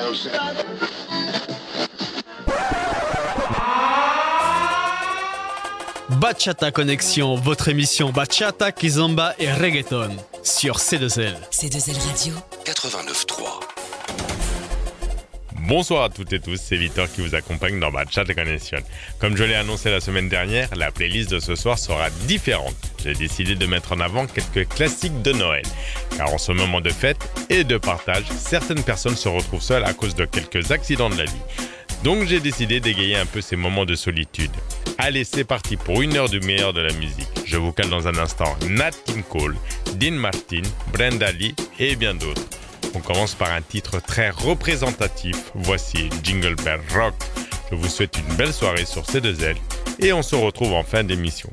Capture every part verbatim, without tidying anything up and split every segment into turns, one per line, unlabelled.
Bachata Connexion, votre émission Bachata, Kizomba et Reggaeton sur C deux L.
C deux L Radio
quatre-vingt-neuf trois.
Bonsoir à toutes et tous, c'est Victor qui vous accompagne dans Bachata Connexion. Comme je l'ai annoncé la semaine dernière, la playlist de ce soir sera différente. J'ai décidé de mettre en avant quelques classiques de Noël. Car en ce moment de fête et de partage, certaines personnes se retrouvent seules à cause de quelques accidents de la vie. Donc j'ai décidé d'égayer un peu ces moments de solitude. Allez, c'est parti pour une heure du meilleur de la musique. Je vous cale dans un instant Nat King Cole, Dean Martin, Brenda Lee et bien d'autres. On commence par un titre très représentatif. Voici Jingle Bell Rock. Je vous souhaite une belle soirée sur C deux L et on se retrouve en fin d'émission.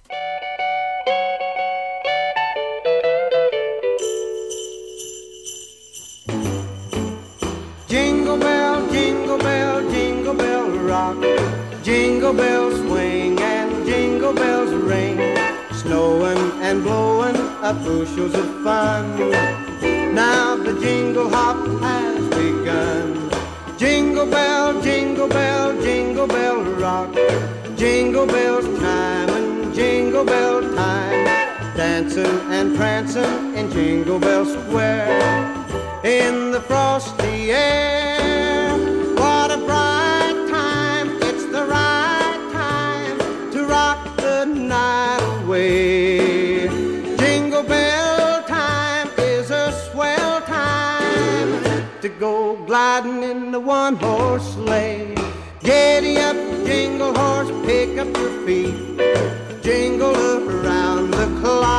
Jingle bell, jingle bell, jingle bell rock. Jingle bells swing and jingle bells ring. Snowing and blowing up bushels of fun. Now the jingle hop has begun. Jingle bell, jingle bell, jingle bell rock. Jingle bells chime and jingle bell time. Dancing and prancing in Jingle Bell Square. In the frosty air, what a bright time. It's the right time to rock the night away. Jingle bell time is a swell time to go gliding in the one-horse sleigh. Giddy up, jingle horse, pick up your feet. Jingle around the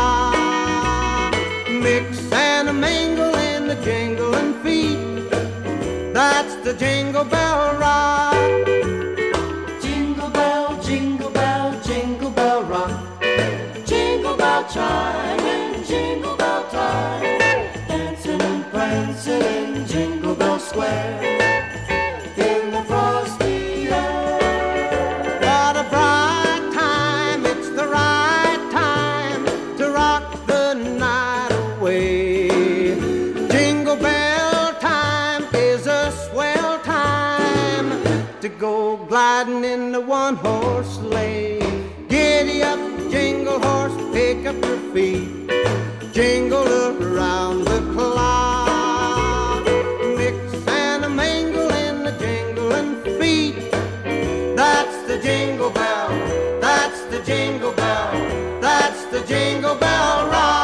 clock. Mix and a mingle in the jingling feet. That's the Jingle Bell Rock. Jingle bell, jingle bell, jingle bell rock. Jingle bell chime and jingle bell time. Dancing and prancing in Jingle Bell Square. In the frosty air. What a bright time, it's the right time to rock the night away. Jingle bell time is a swell time to go gliding in the one-horse sleigh. Giddy up, jingle horse, pick up your feet. Jingle around the clock. Mix and a mingle in the jingling feet. That's the jingle bell, that's the jingle bell, that's the Jingle Bell Rock.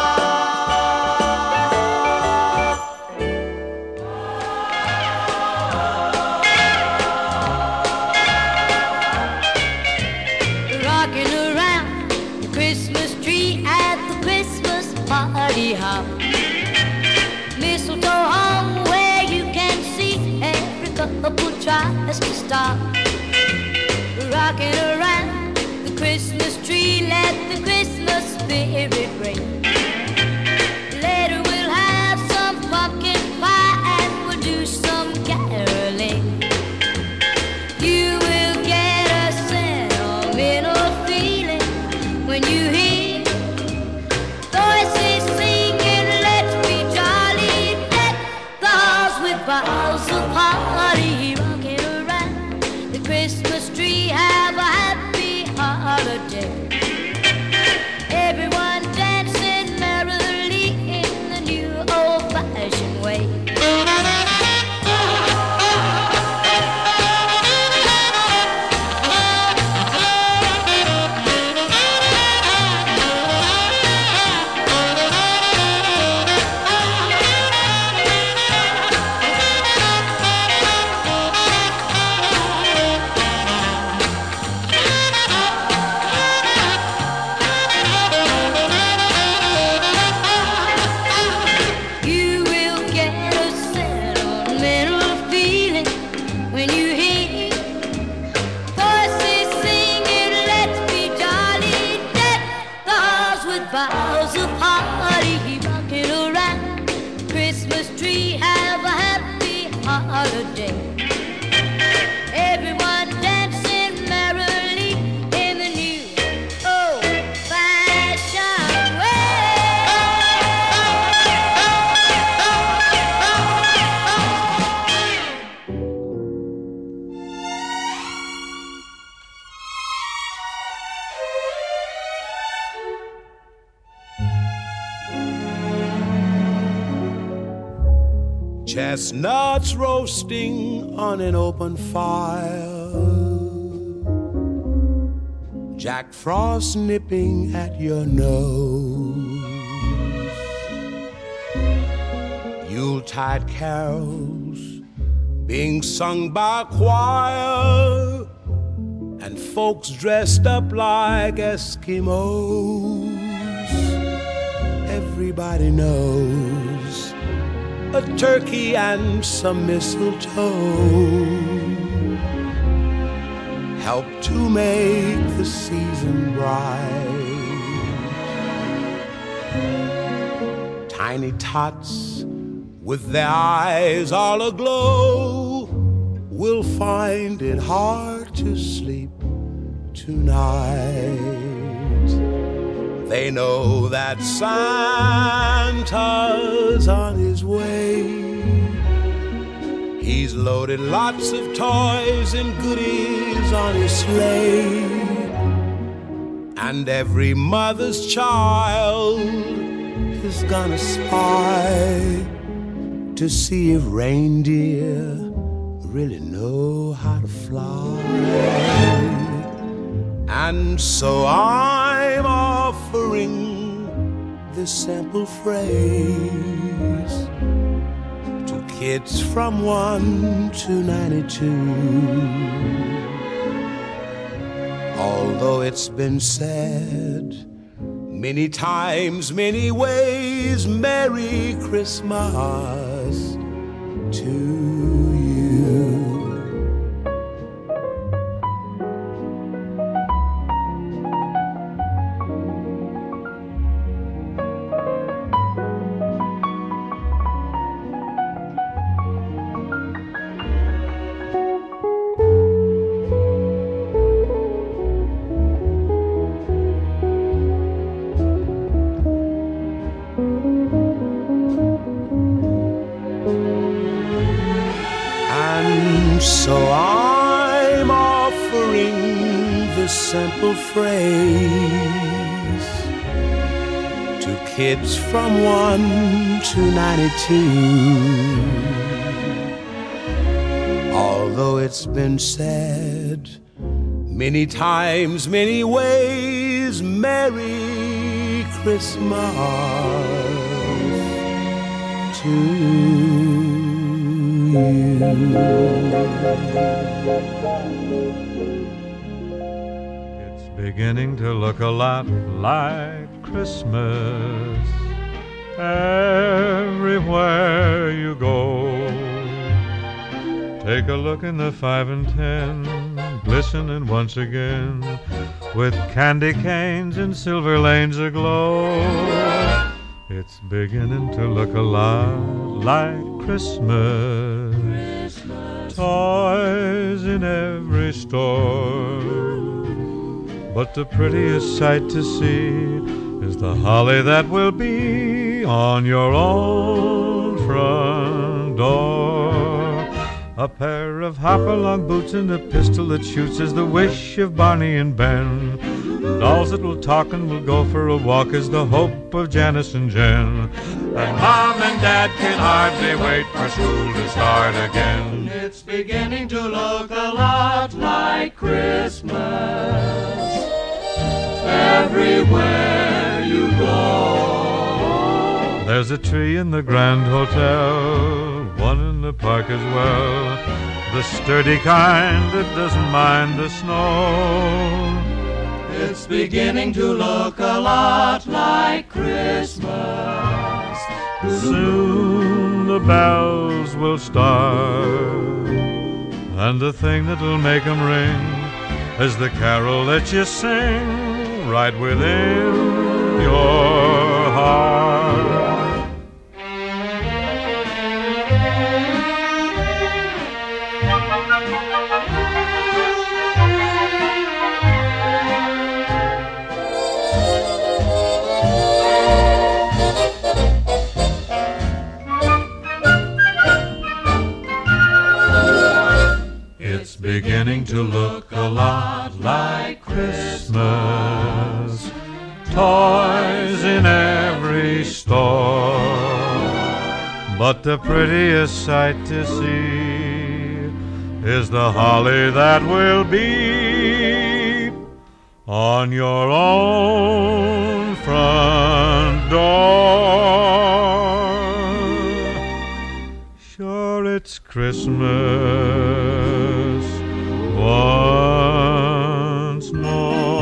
Rocking around the Christmas tree at the Christmas party hop. Mistletoe hung where you can see every couple tries to stop. Rocking around the Christmas tree, let the Christmas spirit ring. Later we'll have some pumpkin pie and we'll do some caroling. You will get a sentimental feeling when you hear voices singing, let's be jolly, deck the halls with boughs of holly. Rocking around the Christmas tree, have a happy holiday. Everyone dancing merrily in the new old-fashioned way. You will get a sentimental feeling when you hear voices singing, let's be jolly, deck the halls with boughs of holly. Rocking around the Christmas tree, have a happy holiday. Everyone dancing merrily in the new old-fashioned way.
Chestnuts roasting on an open fire, Jack Frost nipping at your nose, Yuletide carols being sung by a choir, and folks dressed up like Eskimos. Everybody knows a turkey and some mistletoe help to make the season bright. Tiny tots with their eyes all aglow will find it hard to sleep tonight. They know that Santa's on his way. He's loaded lots of toys and goodies on his sleigh, and every mother's child is gonna spy to see if reindeer really know how to fly. And so I'm offering this simple phrase to kids from one to ninety-two. Although it's been said many times, many ways, Merry Christmas to you. So I'm offering this simple phrase to kids from one to ninety-two. Although it's been said many times, many ways, Merry Christmas to you.
It's beginning to look a lot like Christmas everywhere you go. Take a look in the five and ten, glistening once again with candy canes and silver lanes aglow. It's beginning to look a lot like Christmas. Christmas. Toys in every store, but the prettiest sight to see is the holly that will be on your own front door. A pair of hop-along boots and a pistol that shoots is the wish of Barney and Ben. Dolls that will talk and will go for a walk is the hope of Janice and Jen. And Mom and Dad can hardly wait for school to start again.
It's beginning to look a lot like Christmas everywhere you go.
There's a tree in the Grand Hotel, one in the park as well, the sturdy kind that doesn't mind the snow.
It's beginning to look a lot like Christmas.
Soon the bells will start, and the thing that'll make them ring is the carol that you sing right within your heart. Beginning to look a lot like Christmas. Toys in every store, but the prettiest sight to see is the holly that will be on your own front door. Sure, it's Christmas once more.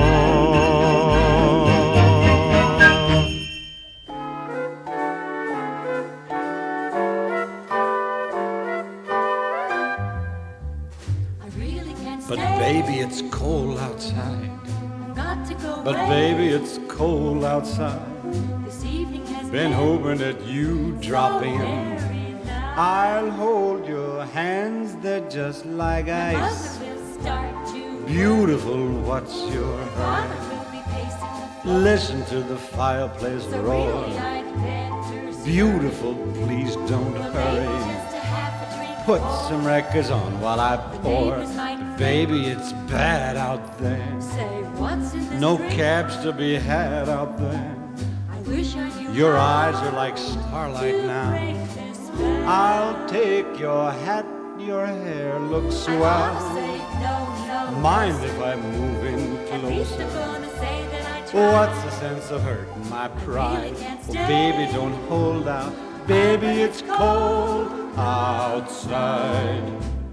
But baby, it's cold outside.
Got to go
But
away.
baby, it's cold outside.
This evening has
Been hoping that you drop in.
very nice.
I'll hold your hands, they're just like ice.
Mother will start to
Beautiful, what's your
Father
hurry?
will be pacing the floor.
Listen to the fireplace
So
roar.
really I'd better start.
Beautiful, please don't
Well, maybe
hurry.
just a half a drink
Put
more.
some records on while I pour.
neighbors might
Baby, it's bad out there.
Say, what's in this
No
drink?
cabs to be had out there.
I wish I knew
Your
how
eyes are like starlight
to
now.
break this spell.
I'll take your hat, your hair looks
I wanna
swell.
say no, no.
Mind if I move in
At least I'm
closer?
gonna say that I tried.
What's the sense of hurting my pride?
can't
Oh,
stay.
baby, don't hold out. Baby, it's cold outside.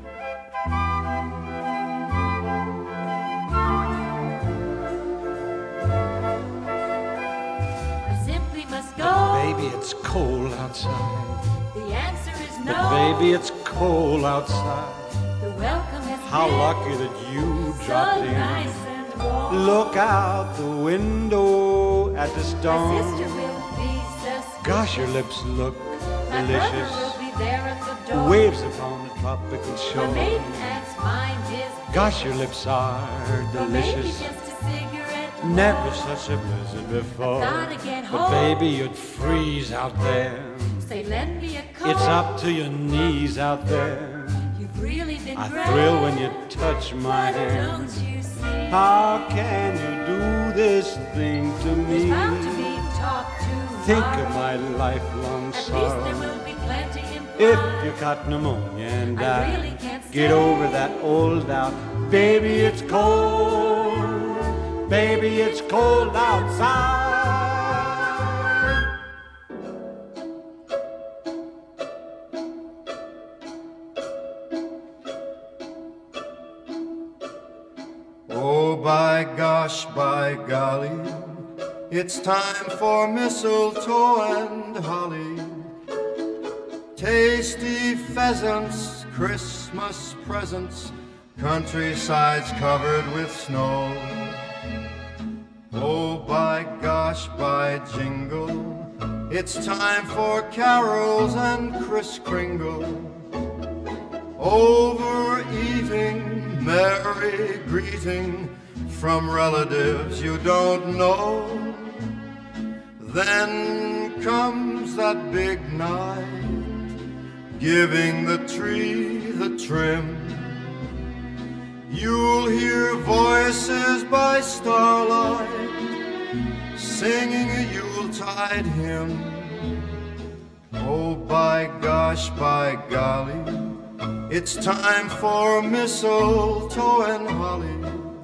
I simply must go.
Baby, it's cold outside.
The answer is no.
But baby, it's cold outside.
The welcome has
How
been
lucky that you
so
dropped in.
nice and warm.
Look out the window at the
My sister
storm.
will be suspicious.
Gosh, your lips look
My brother
delicious.
will be there at the door.
Waves upon the tropical
My
shore.
maiden aunt's mind is
Gosh, your lips are
Or maybe
delicious.
just a cigarette.
Never such a blizzard before.
Gotta get
But
home.
baby, you'd freeze out there.
Say, lend me a coat.
It's up to your knees out there.
You've really been
I
great.
thrill when you touch my
But
hand.
don't you see?
How can you do this thing to
There's bound to
me?
be talk to
Think of my lifelong
At least there
sorrow.
will be plenty in
If you got pneumonia and
I
die,
really can't
get
stay.
over that old doubt. Baby, it's cold. Baby, it's cold outside.
Oh, by gosh, by golly, it's time for mistletoe and holly. Tasty pheasants, Christmas presents, countrysides covered with snow. Oh, by gosh, by jingle, it's time for carols and Kris Kringle. Overeating, merry greeting from relatives you don't know. Then comes that big night, giving the tree the trim. You'll hear voices by starlight, singing a Yuletide hymn. Oh, by gosh, by golly, it's time for mistletoe and holly.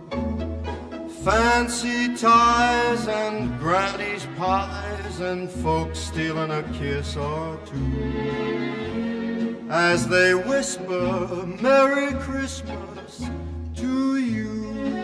Fancy ties and granny's pies and folks stealing a kiss or two as they whisper Merry Christmas to you.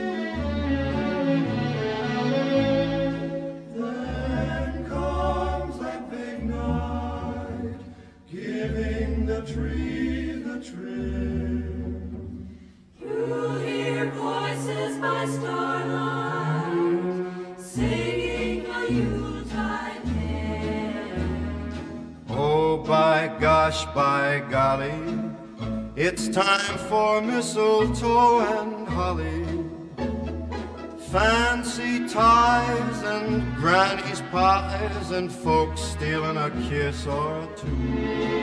Then comes that big night, giving the tree the trim.
You'll hear voices by starlight, singing a Yuletide hymn.
Oh, by gosh, by golly, it's time for mistletoe and holly. Fancy ties and granny's pies and folks stealing a kiss or two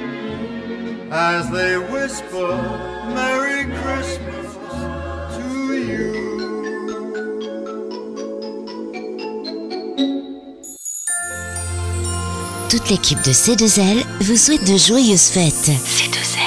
as they whisper Merry Christmas to you.
toute l'équipe de C deux L vous souhaite de joyeuses fêtes. C deux L.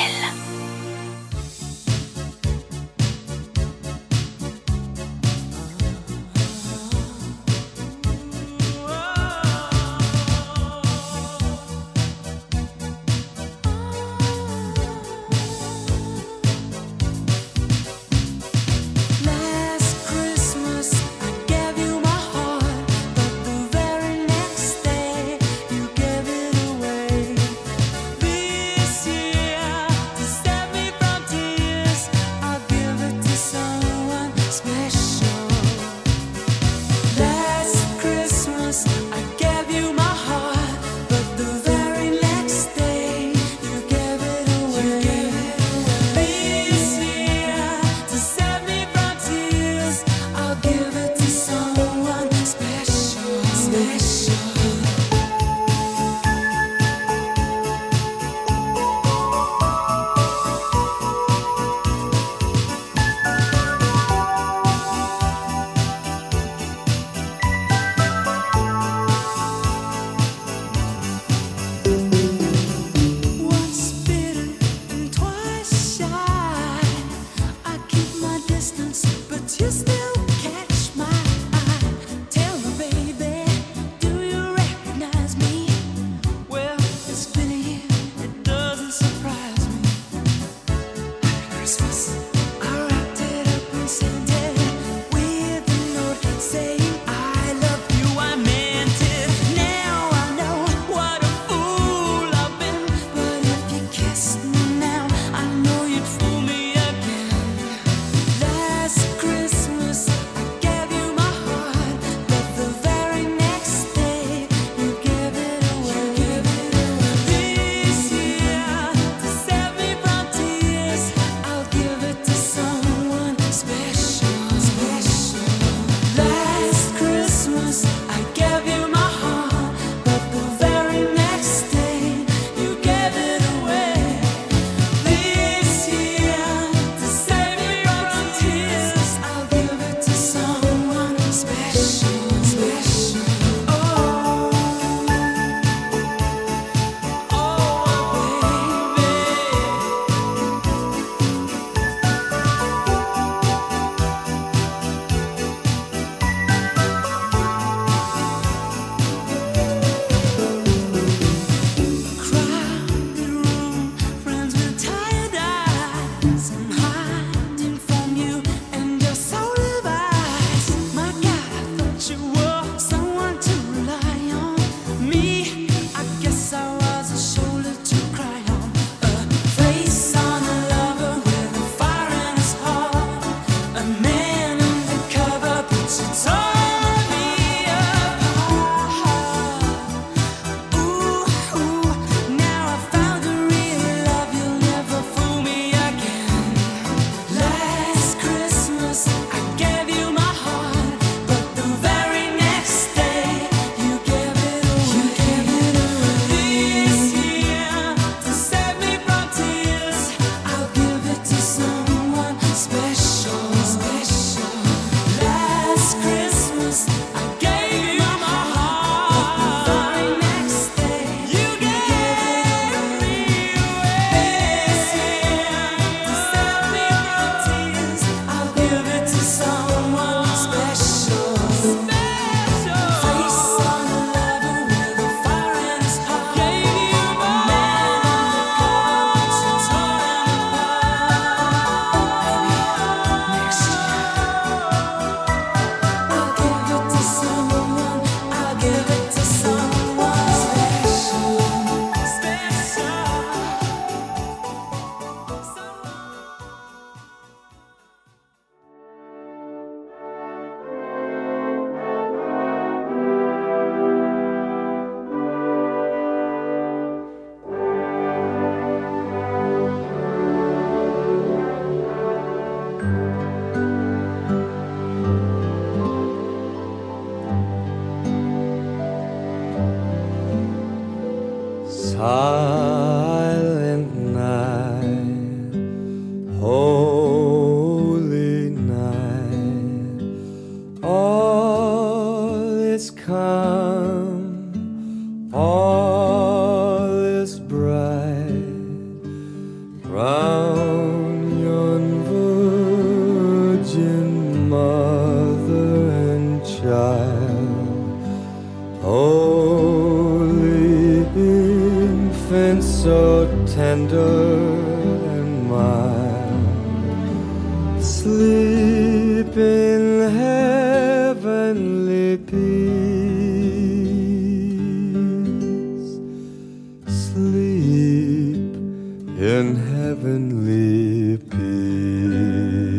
Give it to
tender and mild. Sleep in heavenly peace. Sleep in heavenly peace.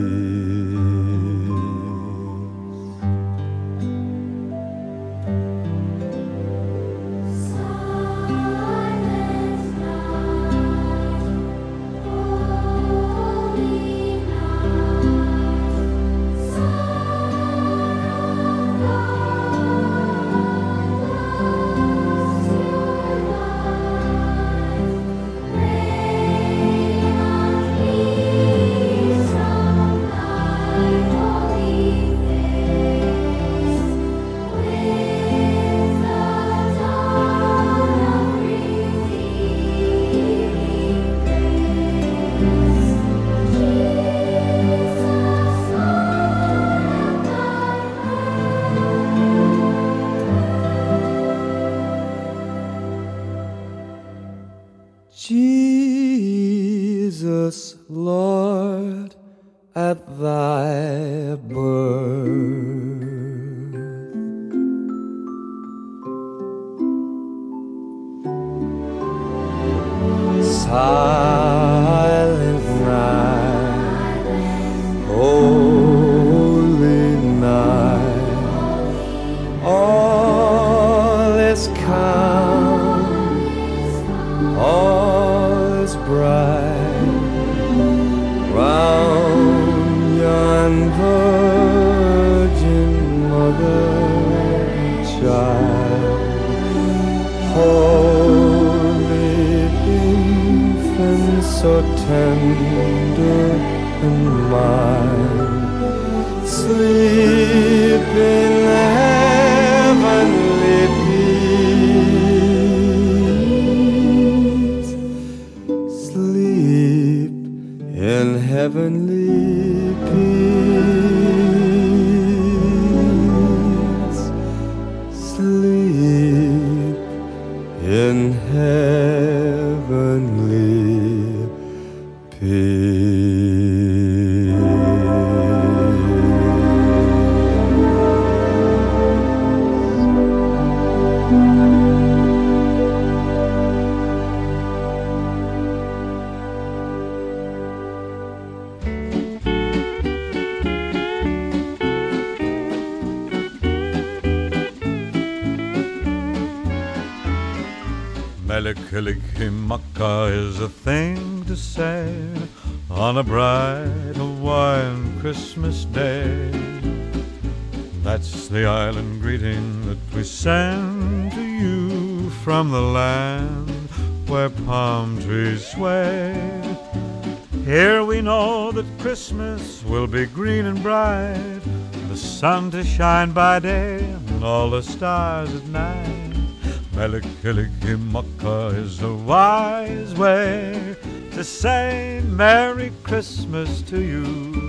Jesus, Lord, at thy birth, silent night, holy night, all is calm, all is bright, round yon virgin mother child, holy infant, so tender and mild, sleep in heavenly peace. Sleep in heavenly peace. Sleep in heavenly peace.
Mele Kalikimaka is a thing to say on a bright Hawaiian Christmas day. That's the island greeting that we send to you from the land where palm trees sway. Here we know that Christmas will be green and bright, the sun to shine by day and all the stars at night. Mele Kalikimaka is a wise way to say Merry Christmas to you.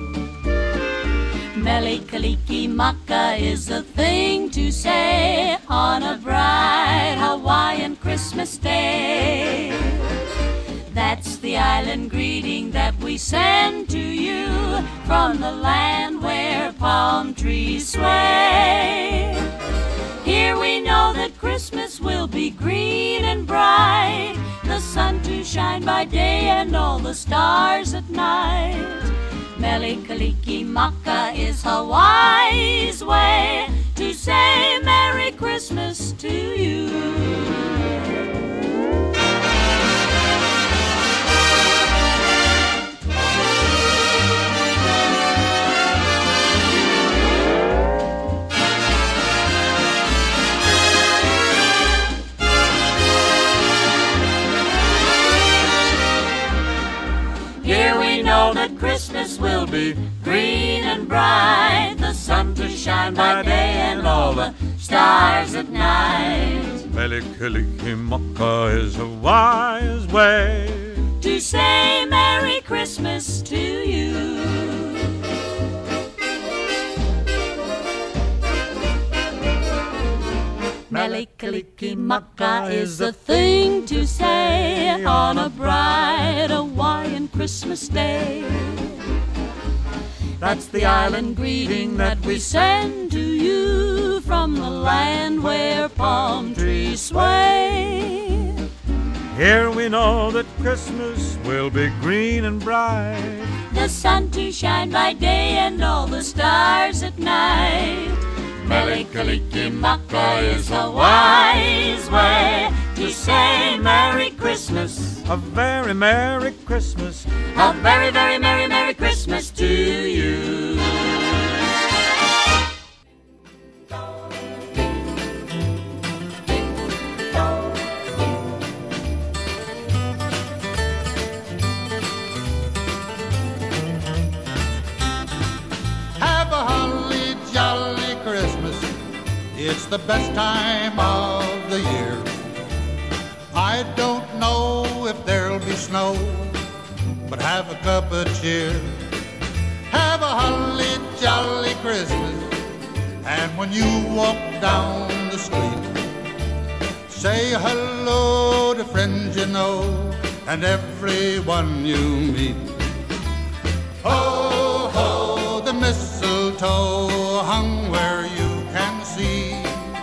Mele Kalikimaka is a thing to say on a bright Hawaiian Christmas day. That's the island greeting that we send to you from the land where palm trees sway. Here we know that Christmas will be green and bright, the sun to shine by day and all the stars at night. Mele Kalikimaka is Hawaii's way to say Merry Christmas to you. Here we know that Christmas will be green and bright, the sun to shine by day and all the stars at night.
Mele Kalikimaka is a wise way
to say Merry Christmas to you. Mele-Kalikimaka is the thing to say on a bright Hawaiian Christmas day. That's the island greeting that we send to you from the land where palm trees sway.
Here we know that Christmas will be green and bright,
the sun to shine by day and all the stars at night. Mele-Kalikimaka is a wise way to say Merry Christmas.
A very Merry Christmas.
A very, very Merry, Merry Christmas to you.
Have a holly jolly Christmas. It's the best time of the year. I don't know if there'll be snow, but have a cup of cheer. Have a holly jolly Christmas, and when you walk down the street, say hello to friends you know and everyone you meet. Ho, ho, the mistletoe hung where you can see.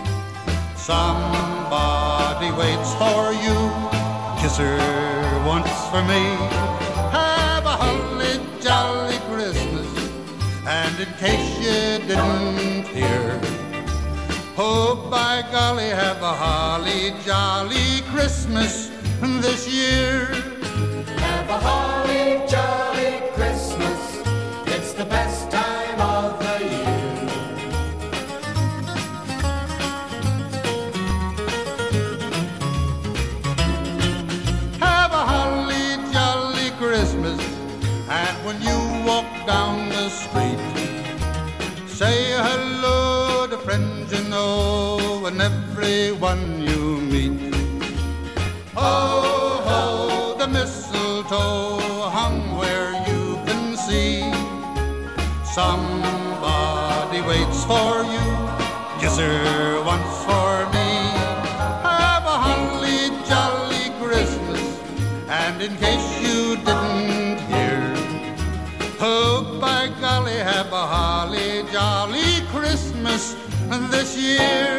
Somebody waits for you, kiss her once for me. Have a holly jolly Christmas, and in case you didn't hear, oh by golly, have a holly jolly Christmas this year.
Have a holly jolly Christmas, it's the best time of the year.
And when you walk down the street, say hello to friends you know and everyone you meet. Ho, ho, the mistletoe hung where you can see. Somebody waits for you, kiss her once for me. Have a holly jolly Christmas, and in case you didn't hear, oh, by golly, have a holly jolly Christmas this year.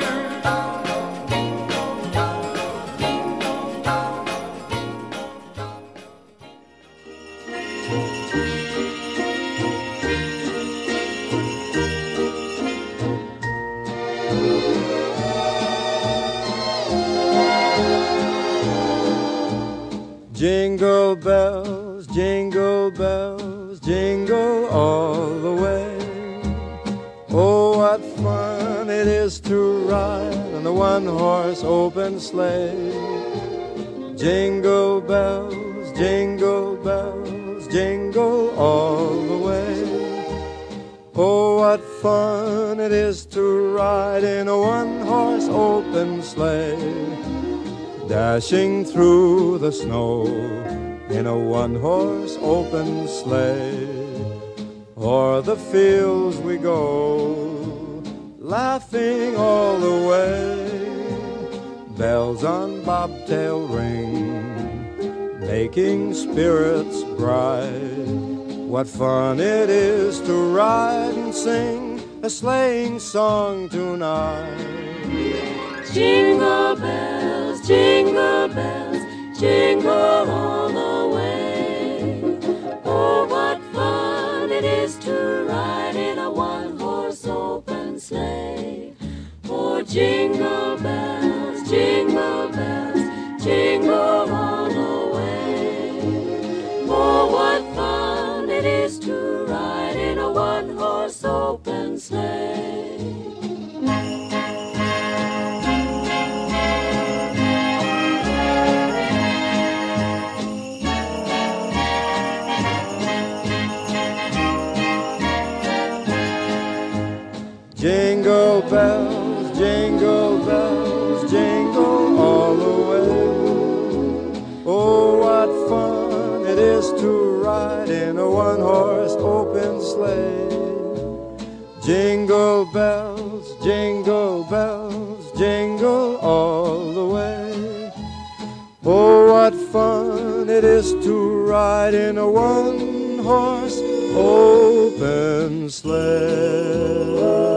Jingle bells, jingle bells, jingle all the way. Oh, what fun it is to ride on the one-horse open sleigh. Jingle bells, jingle bells, jingle all the way. Oh, what fun it is to ride in a one-horse open sleigh. Dashing through the snow in a one-horse open sleigh. O'er the fields we go, laughing all the way. Bells on bobtail ring, making spirits bright. What fun it is to ride and sing a sleighing song tonight.
Jingle bells, jingle bells, jingle all the way. Oh, what fun it is to ride in a one-horse open sleigh. Oh, jingle bells, jingle bells, jingle all the way. Oh, what fun it is to ride in a one-horse open sleigh.
Jingle bells, jingle bells, jingle all the way. Oh, what fun it is to ride in a one-horse open sleigh. Jingle bells, jingle bells, jingle
it is to ride in a one-horse open sleigh.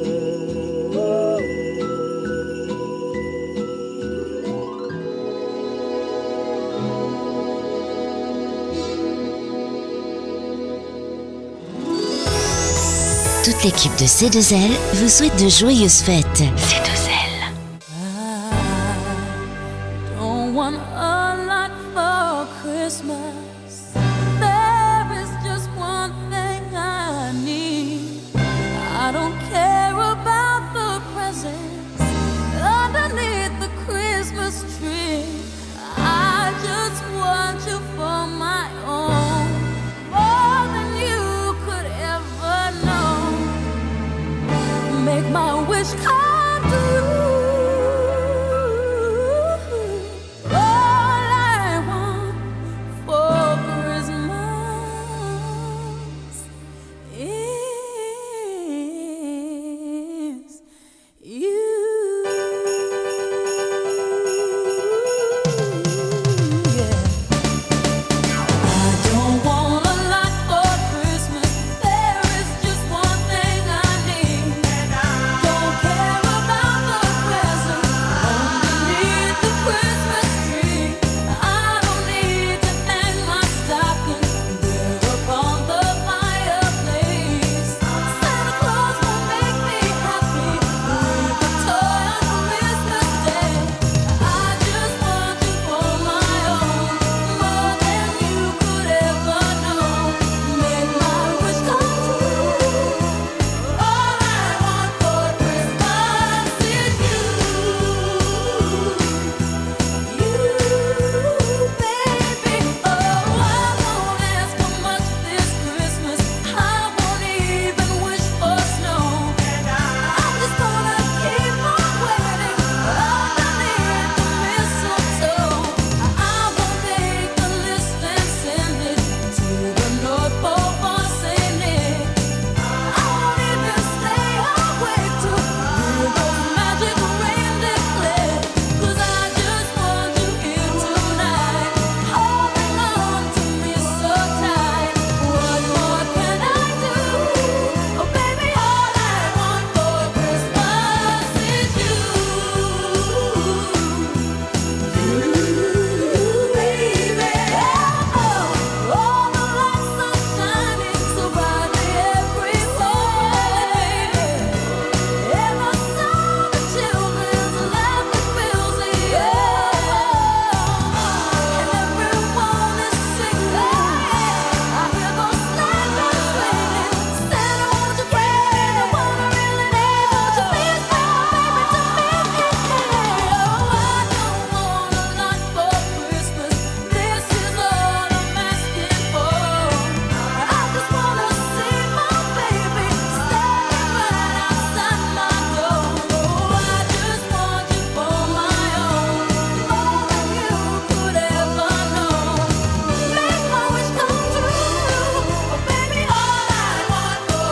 Toute l'équipe de C deux L vous souhaite de joyeuses fêtes. C deux L.
I don't want a lot for Christmas. There is just one thing I need. I don't care about the presents underneath the Christmas tree. I just want you for my own, more than you could ever know. Make my wish come true. All I want for Christmas is you. Yeah. I don't want a lot for Christmas. There is just one thing I need. Don't care about the presents underneath the Christmas tree. I don't need to hang my stocking there upon the fireplace. Santa Claus will make me happy with a toy on Christmas Day. I just want you for my own, more than you could ever know. Make my wish come true. All I want for Christmas is you. You, baby. Oh, I won't ask for much this Christmas. I won't even wish for snow. I'm just gonna keep on waiting underneath the mistletoe. I will make a list and send it to the North Pole for Saint Nick. I won't even stay awake to hear those magic reindeer play. 'Cause I just want you here tonight, holding on to me so tight. What more can I do? Oh, baby, all I want for Christmas is you. You, baby. Oh, all the lights are shining so brightly everywhere. And I saw the children's laughing fills the air. And everyone is singing. I hear those sleigh bells ringing. Santa, won't you bring me the one I really need? Won't you please bring my baby to me? Oh, I don't want a lot for Christmas. This is all I'm asking for. I just wanna see my baby standing right outside my door. Oh, I just want you for my own, more than you could ever know. Make my wish come true. Oh, baby, all I want for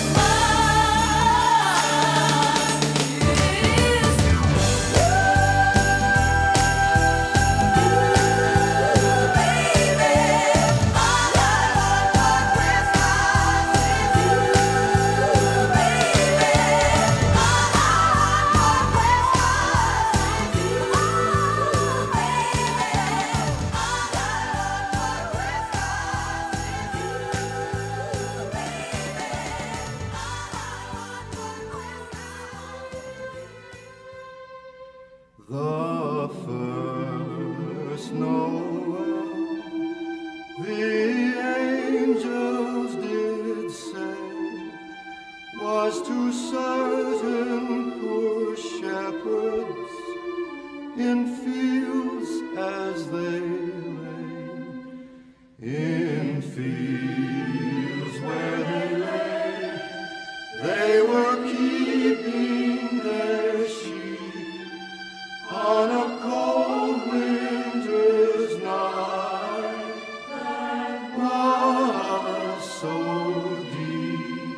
The first Noel, the angels did say, was to certain poor shepherds in fields as they lay, in fields where they lay, they were keeping their sheep on a cold winter's night that was so deep.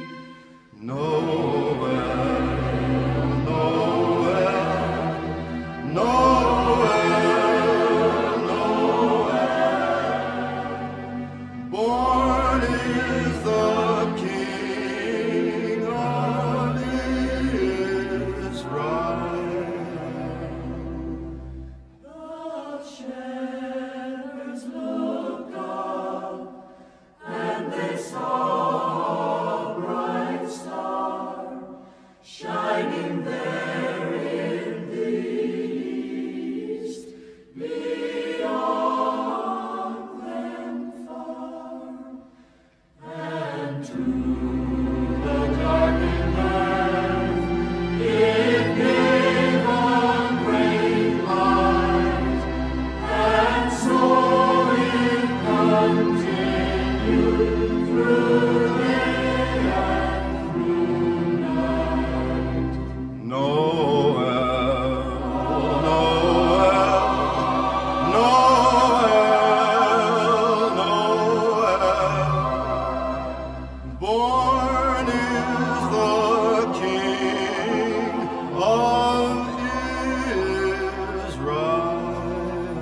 Noel, Noel, Noel, Noel. Born is the King of Israel.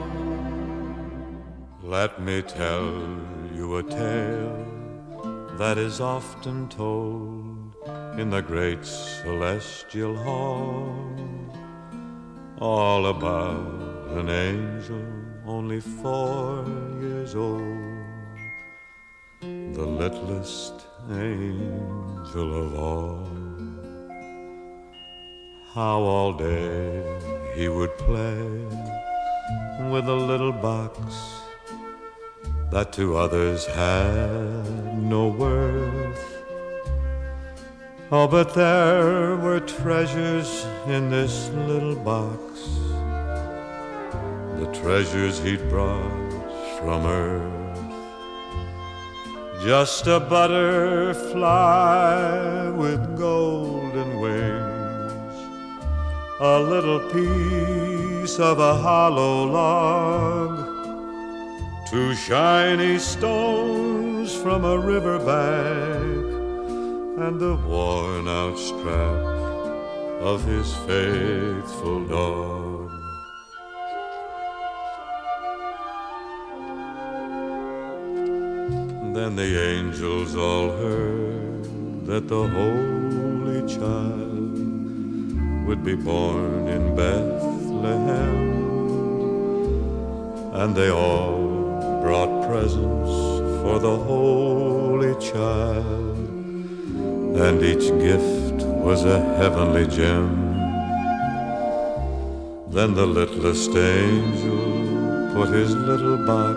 Let me tell you a tale that is often told in the great celestial hall, all about an angel only four years old, the littlest angel of all. How all day he would play with a little box that to others had no worth. Oh, but there were treasures in this little box, the treasures he'd brought from earth. Just a butterfly with golden wings, a little piece of a hollow log, two shiny stones from a riverbank, and the worn-out strap of his faithful dog. Then the angels all heard that the Holy Child would be born in Bethlehem, and they all brought presents for the Holy Child, and each gift was a heavenly gem. Then the littlest angel put his little box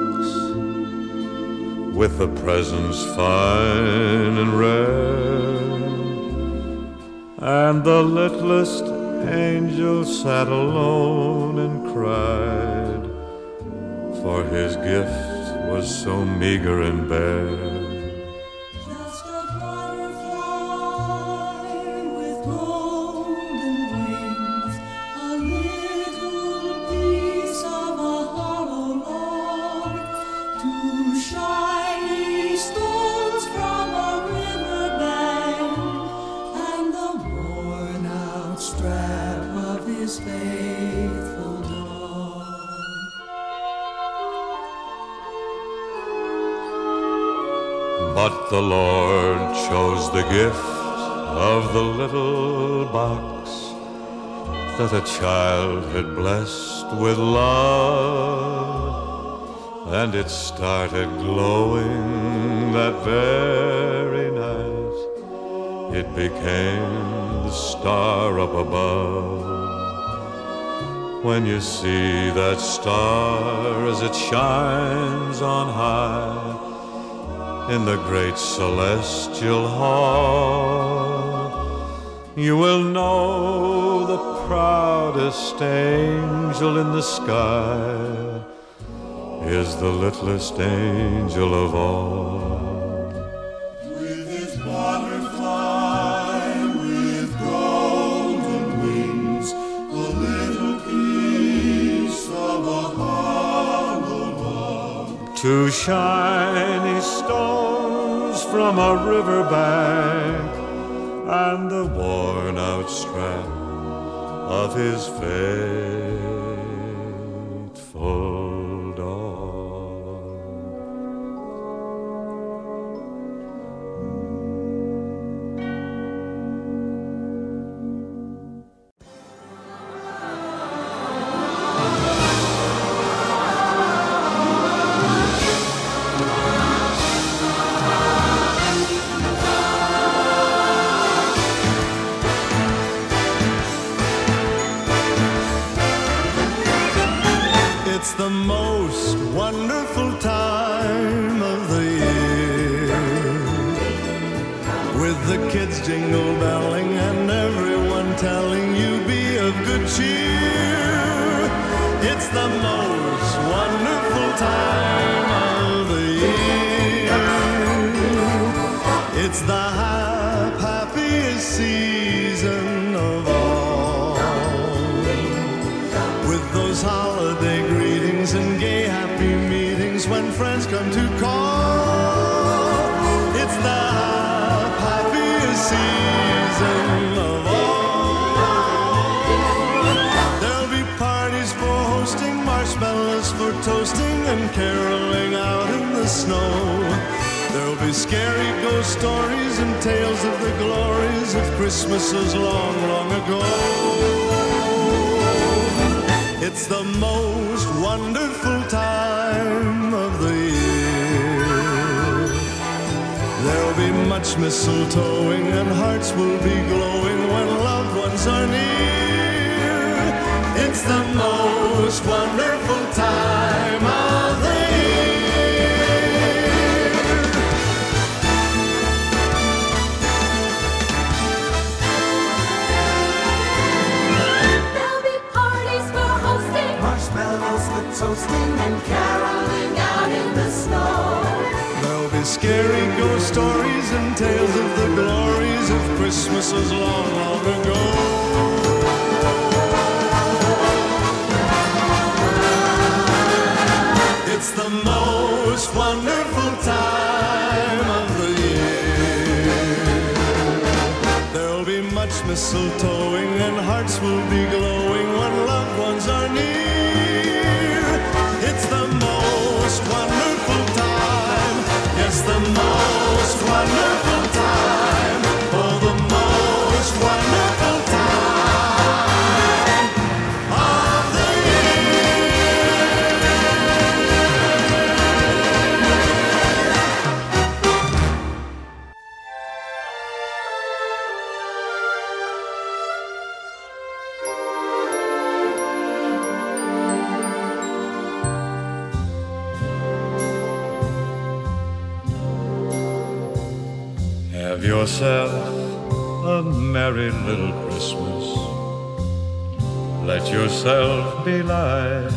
with the presents fine and rare, and the littlest angel sat alone and cried, for his gift was so meager and bare.
Just a butterfly with golden wings, a little piece of a hollow log, two shiny stones from a riverbank, and the worn-out strap of his faithful dog.
But the Lord chose the gift of the little box that a child had blessed with love, and it started glowing that very night. It became the star up above. When you see that star as it shines on high in the great celestial hall, you will know the proudest angel in the sky is the littlest angel of all.
With his butterfly with golden wings, a little piece of a hollow log,
two shiny stones from a riverbank, and the worn-out strap of his faithful dog.
It's the most wonderful time of the year, with the kids jingle belling and everyone telling you be of good cheer. It's the most wonderful time of the year. It's the hap- happiest season of all, with those holiday greetings and gay happy meetings when friends come to call. It's the snow. There'll be scary ghost stories and tales of the glories of Christmases long, long ago. It's the most wonderful time of the year. There'll be much mistletoeing and hearts will be glowing when loved ones are near. It's the most wonderful time of the year.
There'll be parties for hosting,
Marshmallows for toasting, and caroling out in the snow.
There'll be scary ghost stories and tales of the glories of Christmases long, long ago. It's the most wonderful time of the year. There'll be much mistletoeing and hearts will be glowing when loved ones are near. It's the most wonderful time. Yes, the most wonderful time. Oh, the most wonderful time of the
Have yourself a merry little Christmas. Let yourself be light.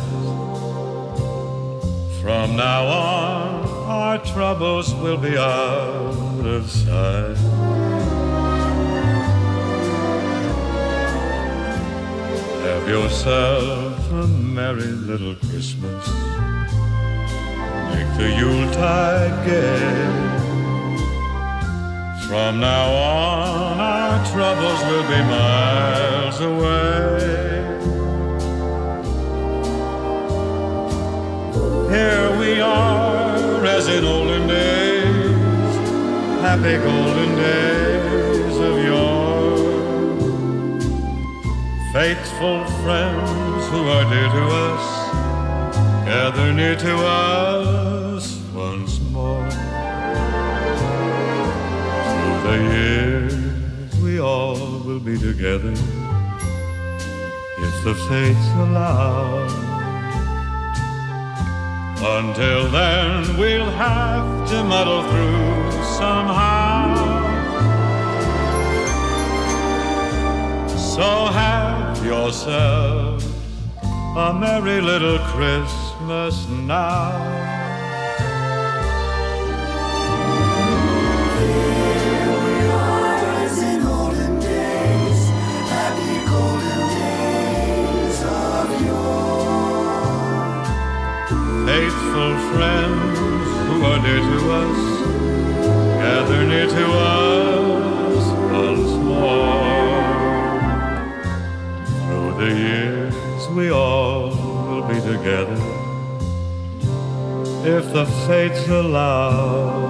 From now on, our troubles will be out of sight. Have yourself a merry little Christmas. Make the Yuletide gay. From now on, our troubles will be miles away. Here we are, as in olden days, happy golden days of yore. Faithful friends who are dear to us, gather near to us once more. The years we all will be together, if the fates allow. Until then we'll have to muddle through somehow. So have yourself a merry little Christmas now. Faithful friends who are dear to us, gather near to us once more. Through the years we all will be together, if the fates allow.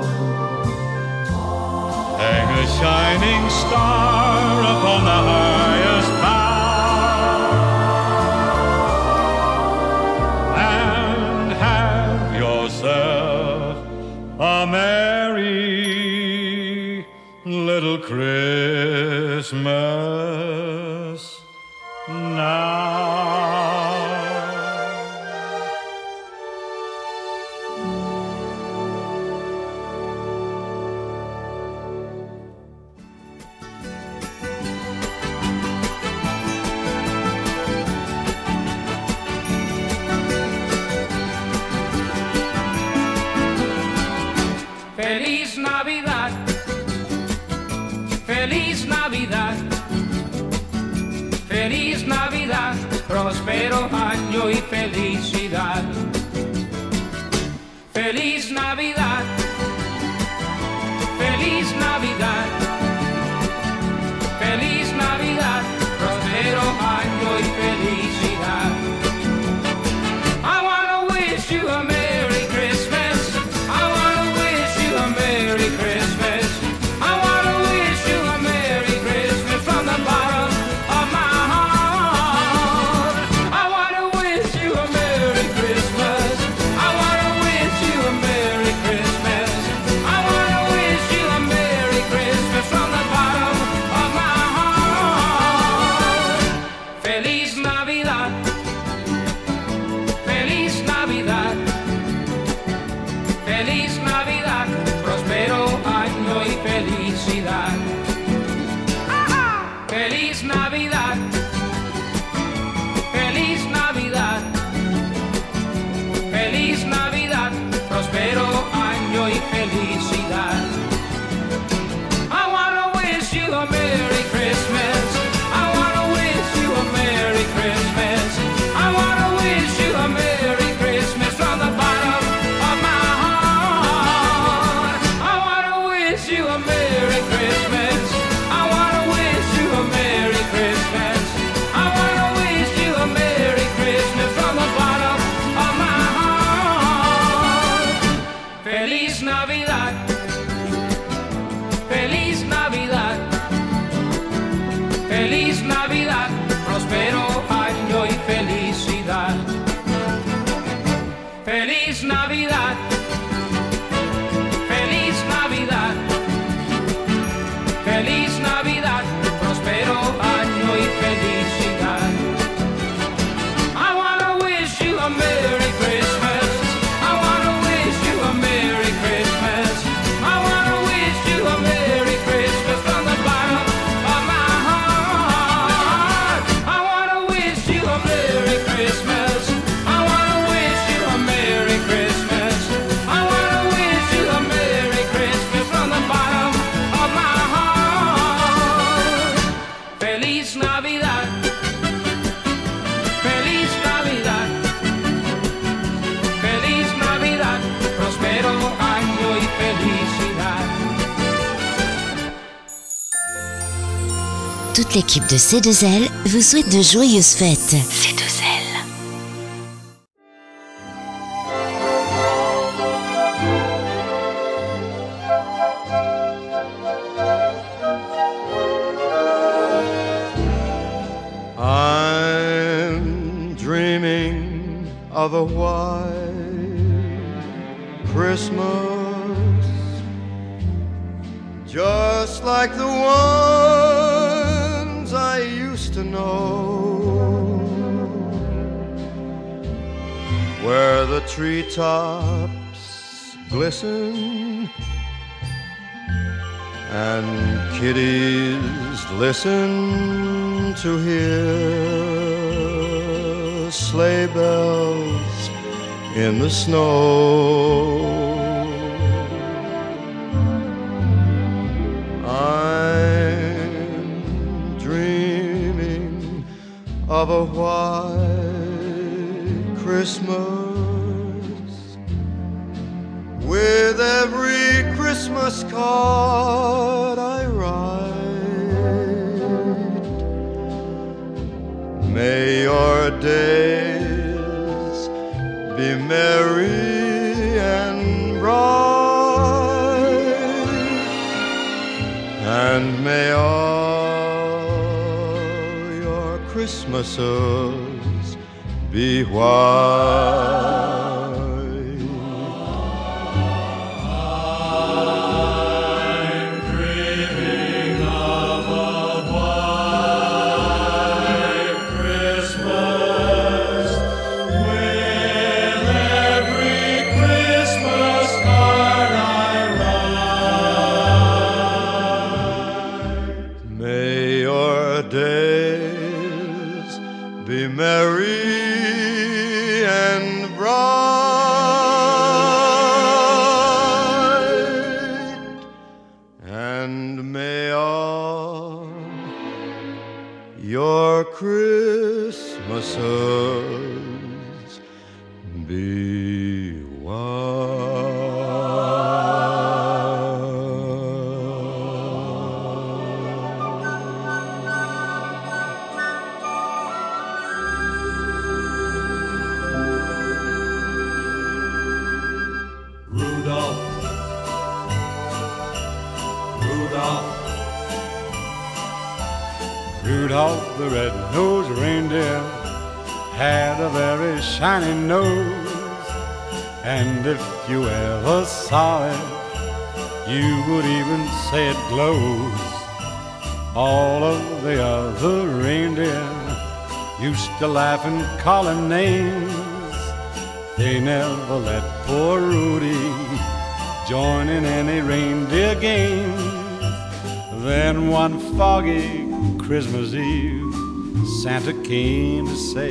Hang a shining star upon the highest bough. A merry little Christmas now.
Feliz Navidad, feliz Navidad, feliz Navidad, próspero año y felicidad. Feliz Navidad, feliz Navidad, feliz Navidad, próspero año y felicidad. I wanna wish you a Merry Christmas. I wanna felicidad. Feliz Navidad, feliz Navidad, feliz Navidad, próspero año y felicidad. I wanna wish you a Merry Christmas. I wanna wish you a Merry Christmas. I wanna wish you a Merry Christmas from the bottom of my heart. I wanna wish you a Merry Christmas. I wanna wish you a Merry Christmas. I wanna wish you a Merry Christmas from the bottom of my heart. Feliz Navidad, feliz Navidad, feliz Navidad, próspero año y felicidad. Feliz Navidad, feliz Navidad, feliz Navidad, próspero año y felicidad. I wanna wish you a Merry Christmas. I wanna wish you a Merry Christmas. I wanna wish you a Merry Christmas from the bottom of my heart. I wanna wish you a Merry Christmas. I wanna wish you a Merry Christmas. I wanna wish you a Merry Christmas from the bottom of my heart. Feliz Navidad, feliz Navidad, feliz Navidad, próspero año y felicidad.
Toute l'équipe de C deux L vous souhaite de joyeuses fêtes. C deux L.
I'm dreaming of a white Christmas, just like the ones I used to know, where the treetops glisten and kiddies listen to hear sleigh bells in the snow. I'm dreaming of a white Christmas, with every Christmas card I write. May your days be merry and bright, and may all your Christmases be white. Merry and bright, and may all your Christmases be white.
Rudolph the red-nosed reindeer had a very shiny nose, and if you ever saw it, you would even say it glows. All of the other reindeer used to laugh and call him names. They never let poor Rudy join in any reindeer games. Then one foggy Christmas Eve, Santa came to say,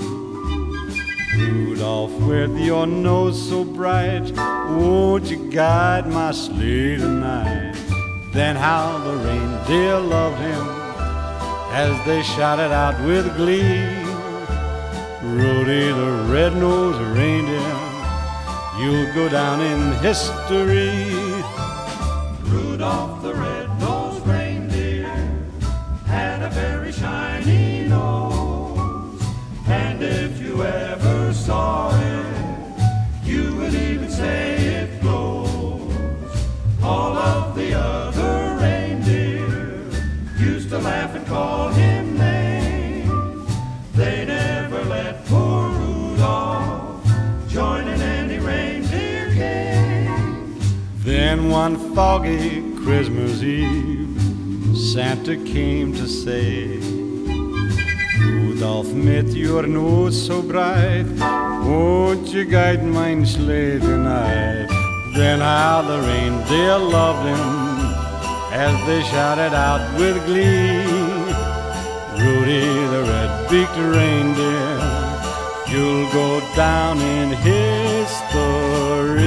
Rudolph, with your nose so bright, won't you guide my sleigh tonight? Then how the reindeer loved him as they shouted out with glee, Rudy the red-nosed reindeer, you'll go down in history.
Rudolph the red-nosed reindeer had a very shiny nose, and if you ever saw it, you would even say it glows. All of the other reindeer used to laugh and call him names. They never let poor Rudolph join in any reindeer games.
Then one foggy Christmas Eve, Santa came to say, Rudolph, with your nose so bright, won't you guide my sleigh tonight? Then how the reindeer loved him as they shouted out with glee, Rudy the red-beaked reindeer, you'll go down in history.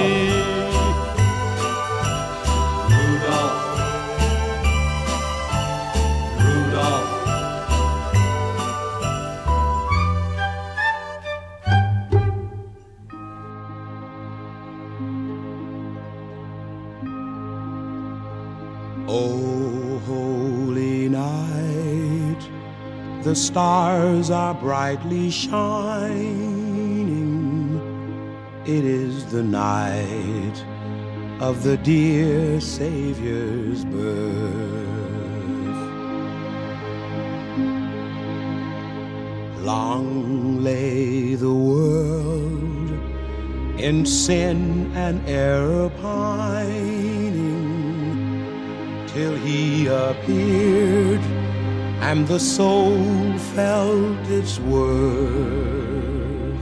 Rudolph, Rudolph, Rudolph.
Oh, holy night, the stars are brightly shining. It is the night of the dear Savior's birth. Long lay the world in sin and error pining, till he appeared and the soul felt its worth.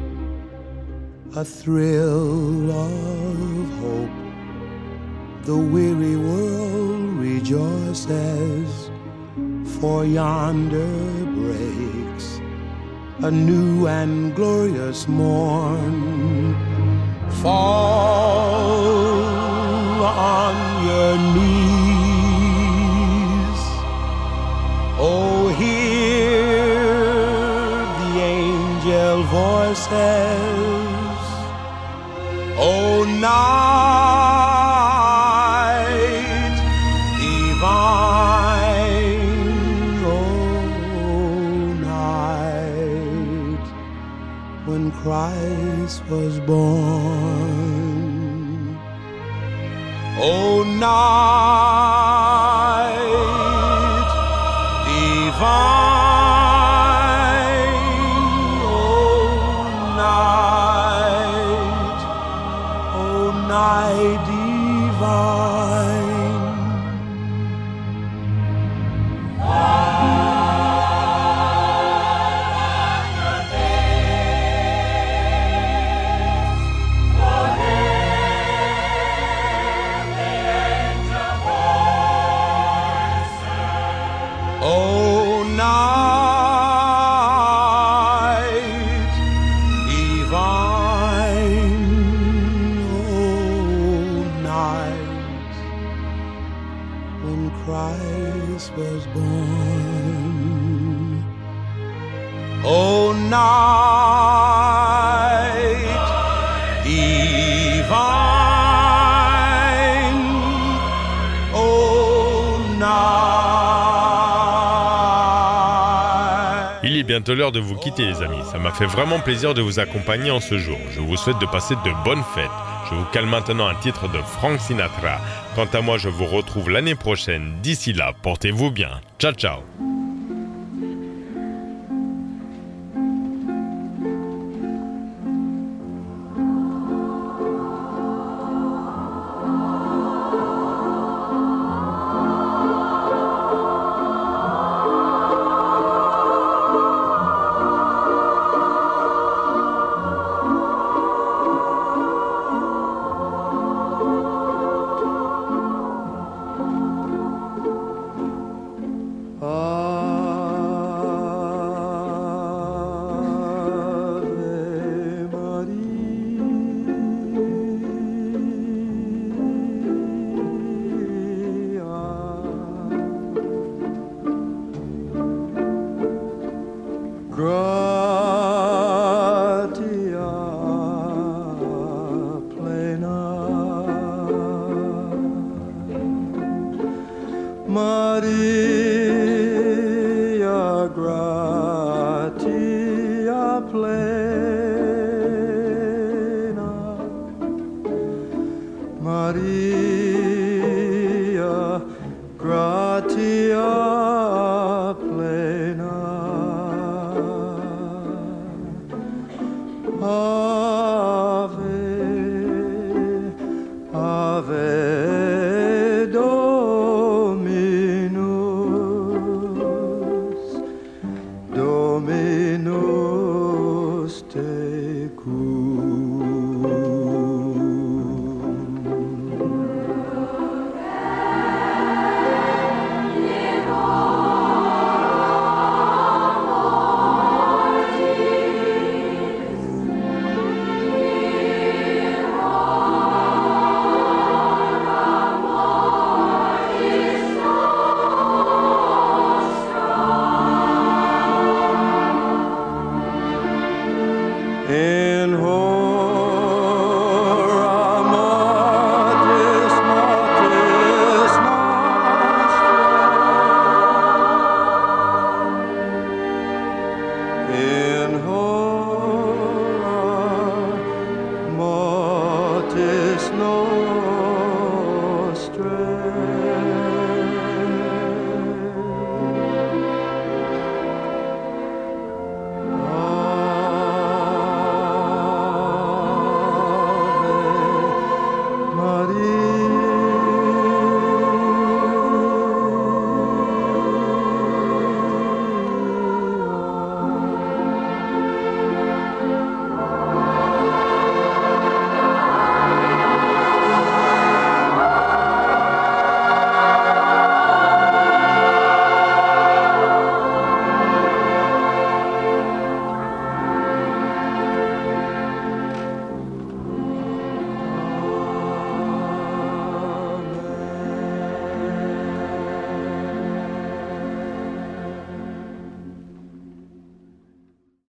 A thrill of hope, the weary world rejoices, for yonder breaks a new and glorious morn. Fall on your knees, oh, hear the angel voices, oh, night divine, oh, night when Christ was born, oh, night divine, oh, night, oh, night divine. Oh, night divine, oh, night when Christ was born, oh, night divine, oh, night.
Il est bientôt l'heure de vous quitter les amis, ça m'a fait vraiment plaisir de vous accompagner en ce jour. Je vous souhaite de passer de bonnes fêtes. Je vous cale maintenant un titre de Frank Sinatra. Quant à moi, je vous retrouve l'année prochaine. D'ici là, portez-vous bien. Ciao, ciao.
Maria gratia plena, Maria gratia